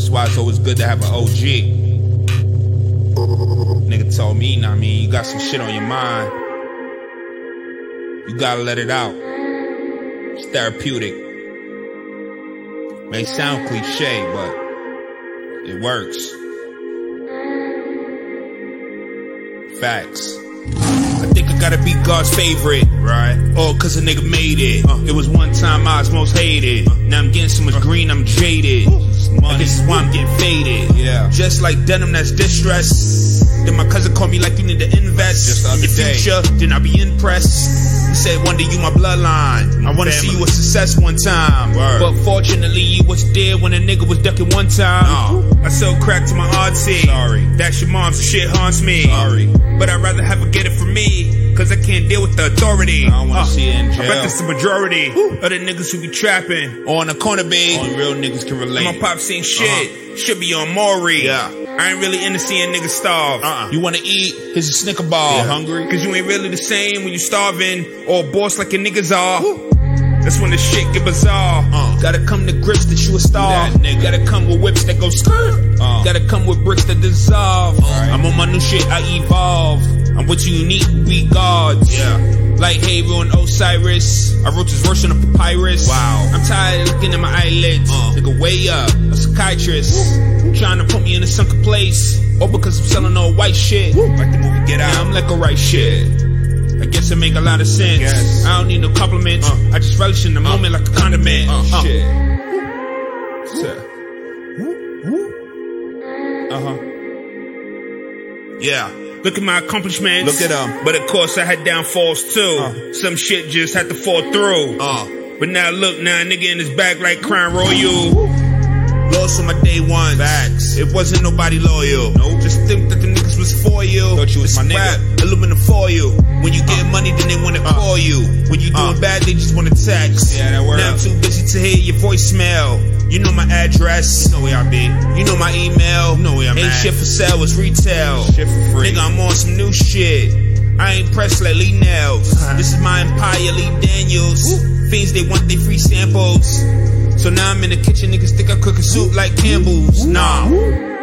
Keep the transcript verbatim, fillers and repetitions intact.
why it's always good to have an O G. Nigga told me, nah, I mean, you got some shit on your mind. You gotta let it out. It's therapeutic. May sound cliche, but it works. Facts. I think I gotta be God's favorite, right? All cause a nigga made it. Uh, it was one time I was most hated. Uh, now I'm getting so much uh, green, I'm jaded. I guess that's why I'm getting faded. Yeah. Just like denim that's distressed. Then my cousin called me like you need to invest just the in your day. Future, then I'll be impressed. He said one day you my bloodline. I wanna see you a success one time. Word. But fortunately you was there when a nigga was ducking one time. No. I sold crack to my auntie. Sorry. That's your mom, so shit haunts me. Sorry. But I'd rather have her get it from me, cause I can't deal with the authority. I don't wanna uh, see it in jail. I bet that's the majority Woo. Of the niggas who be trapping on the corner, babe. Only real niggas can relate. My pop saying shit, uh-huh. Should be on Maury. Yeah. I ain't really into seeing niggas starve. Uh-uh. You wanna eat? Here's a Snicker bar. Yeah, hungry? Cause you ain't really the same when you starving or boss like your niggas are. Woo. That's when the shit get bizarre. Uh. Gotta come to grips that you a star. That gotta come with whips that go skirt. Uh. Gotta come with bricks that dissolve. Right. I'm on my new shit, I evolve. I'm what you need, we gods. Yeah. Like Havel and Osiris. I wrote this verse on a papyrus. Wow. I'm tired of looking at my eyelids. Uh. Nigga, way up, a psychiatrist. Trying to put me in a sunken place. Or because I'm selling all white shit. Woo. Like the movie Get Out. Yeah, I'm like a right shit. I guess it make a lot of sense. Yes. I don't need no compliments. Uh. I just relish in the uh. moment like a condiment. Uh. Uh. Shit. Uh huh. Yeah. Look at my accomplishments. Look at them. But of course I had downfalls too. Uh. Some shit just had to fall through. Uh. But now look, now a nigga in his bag like Crown Royal. Lost on my day one. Facts. It wasn't nobody loyal. Nope. Just think that the niggas was for you. Thought you was my nigga. Aluminum for you. When you get uh. money, then they wanna uh. call you. When you doing uh. bad, they just wanna text. Yeah, that word. Now I'm too busy to hear your voicemail. You know my address. You know where I be. You know my email. You know where I'm Ain't at. Shit for sale, it's retail. Shit for free. Nigga, I'm on some new shit. I ain't pressed like Lee Nails. Uh-huh. This is my empire, Lee Daniels. Woo. Fiends, they want they free samples. So now I'm in the kitchen, niggas think I'm cooking soup like Campbell's. Nah.